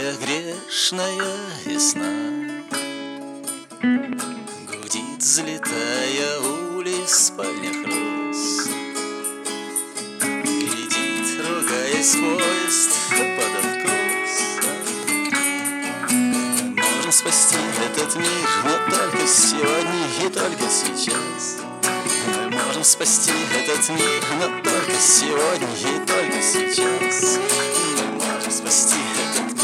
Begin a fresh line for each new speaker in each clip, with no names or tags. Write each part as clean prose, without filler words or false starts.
Моя грешная весна гудит, взлетая улиц спальных роз. Глядит, ругаясь, поезд под откос. Мы можем спасти этот мир, но только сегодня и только сейчас. Мы можем спасти этот мир, но только сегодня и только сейчас. Мы можем спасти этот мир.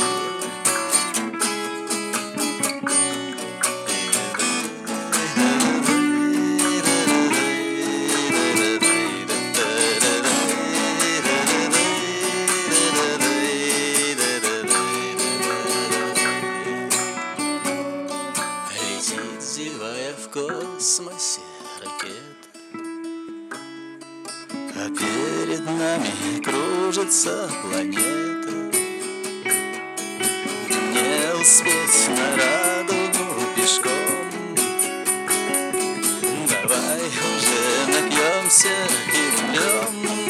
Летит, зевая в космосе ракета, а перед нами кружится планета. Не успеть на радугу пешком, давай уже напьемся и умрем.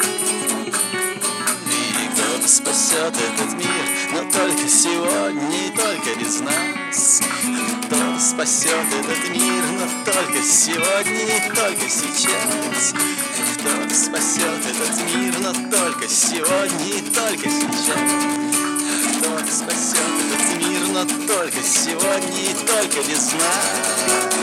И кто-то спасет этот мир, но только сегодня и только без нас. Кто-то спасет этот мир, но только сегодня и только сейчас. Кто-то спасет этот мир, но только сегодня и только сейчас. Кто-то спасет этот мир, но только сегодня и только без нас.